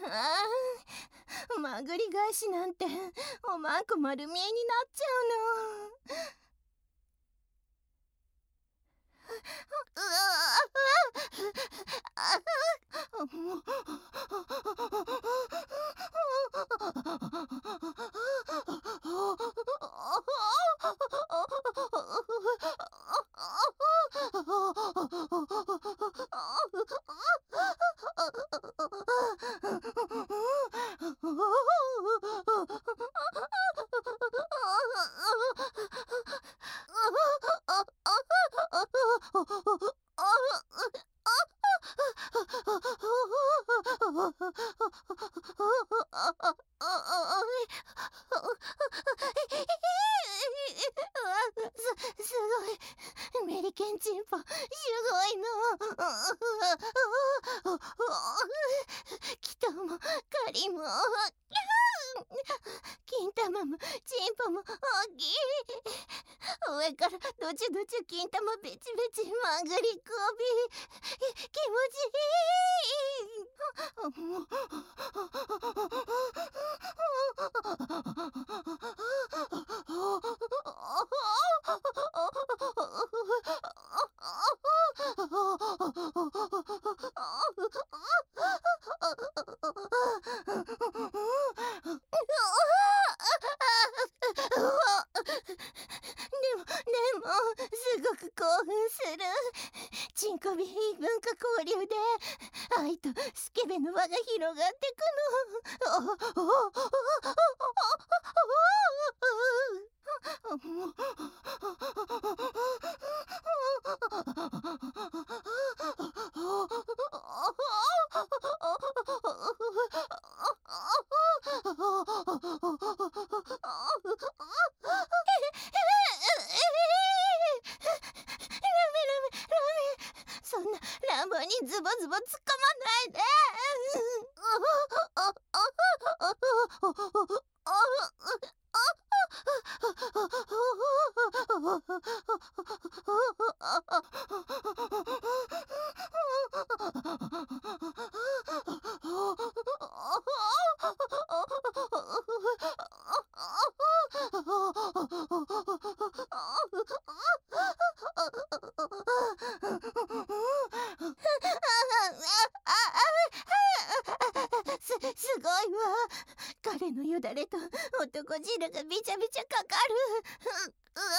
まぐり返しなんておまんこ丸見えになっちゃうの。すごい。メリケンチンポ、すごいの。キトもカリも金玉もチンポも大きい。上からどちどち金玉ベチベチまぐり首、気持ちいい。すごく興奮する。チンコビ文化交流で愛とスケベの輪が広がってくの。そんな乱暴にズボズボ突っ込まないで。すごいわ。彼のよだれと男汁がびちゃびちゃかかる。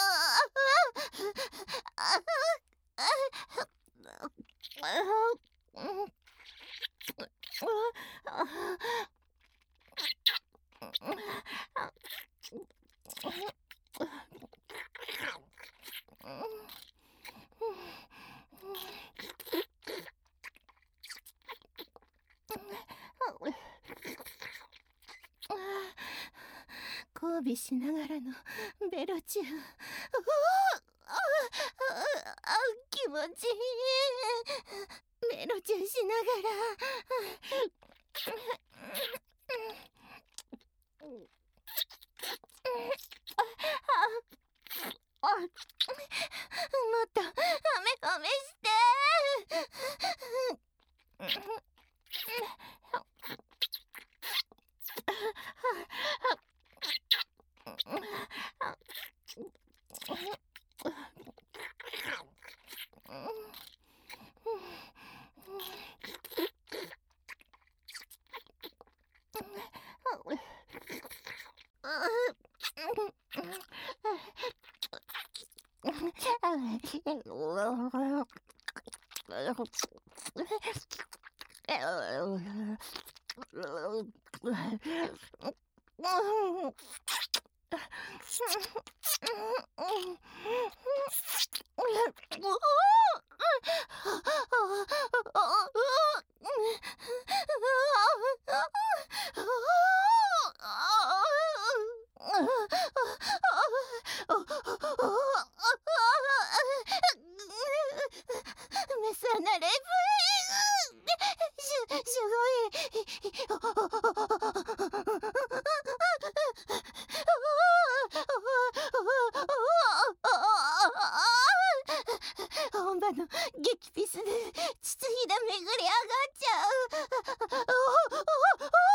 交尾しながらのベロチュー。気持ちいい。ベロチューしながら。もっとハメハメして。メスアナレイプすごい。本場の激ピスで乳ひだ巡り上がっちゃう。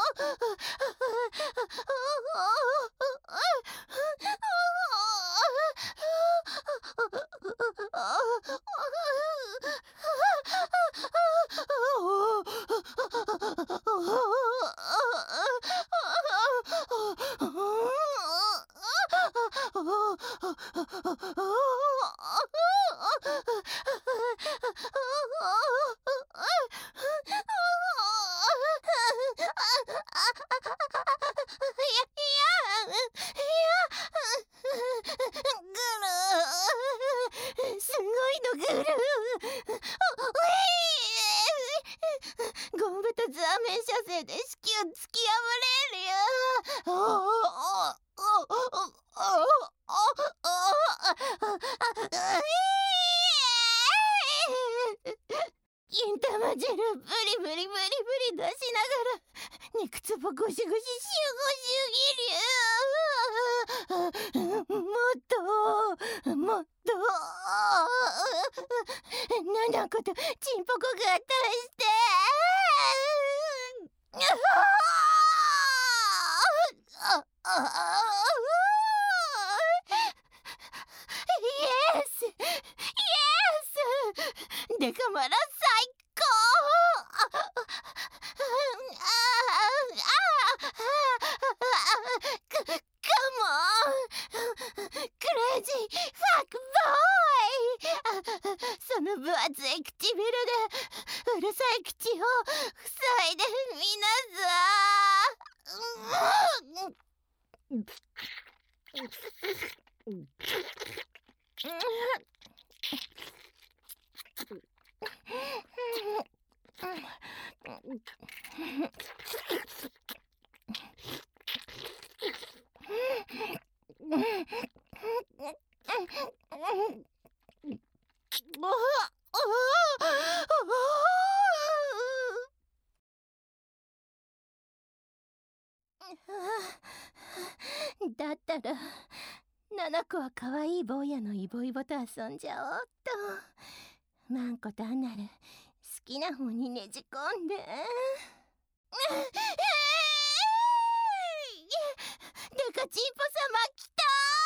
すごいのグルゴムと図アメン射精で子宮突き破れる金玉汁ブリブリブリブリ出しながら肉つぼゴシゴシしゅごしゅぎりもっともっと7個とチンポコが足してイエスイエスデカマラ最高カモンクレイジーファックボーイその分厚い唇でうるさい口を塞いでみなさだったら7個は可愛い坊やのイボイボと遊んじゃおうっと。マンコとアナル好きな方にねじ込んで。デカチンポ様来た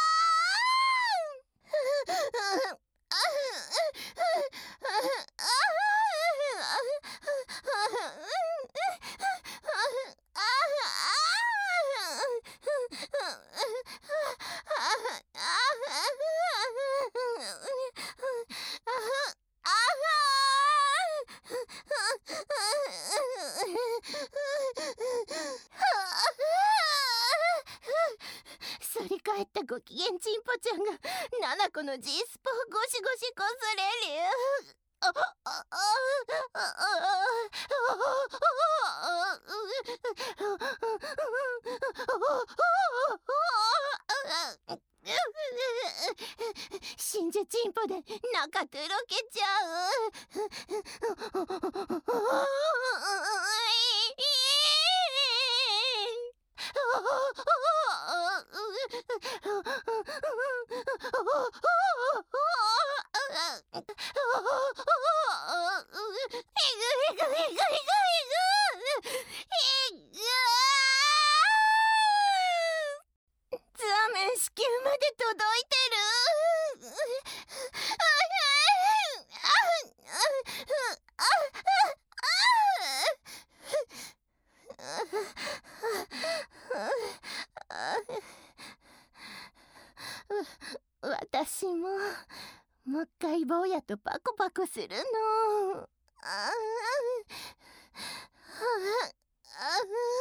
反り返ったご機嫌チンポちゃんが7個の G スポをゴシゴシこすれる。真珠チンポで中とろけちゃう。ツアメン子宮まで届いてる。私ももう一回坊やとパコパコするの。